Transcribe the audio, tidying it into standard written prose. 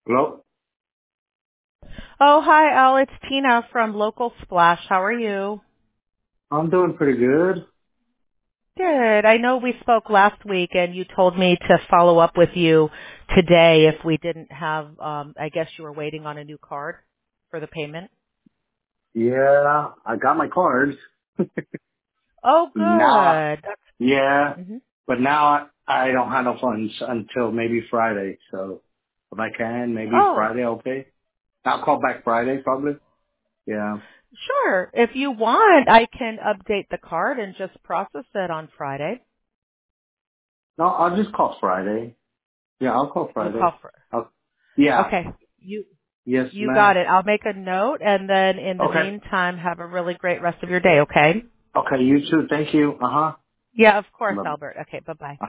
Hello? Oh, hi, Al. It's Tina from Local Splash. How are you? I'm doing pretty good. Good. I know we spoke last week and you told me to follow up with you today if we didn't have, I guess you were waiting on a new card for the payment. Yeah, I got my cards. Oh, Now, good. yeah, hmm but now I don't have no funds until maybe Friday. So if I can, maybe Oh, Friday, okay? I'll call back Friday probably. Yeah. sure. If you want, I can update the card and just process it on Friday. No, I'll just call Friday. Yeah, I'll call You'll Friday. call for. I'll, yeah. Okay. You Yes, you ma'am. got it. I'll make a note and then in the Okay. meantime have a really great rest of your day, okay? Okay, you too. Thank you. Uh-huh. Yeah, of course, Bye. Albert. Okay, bye-bye.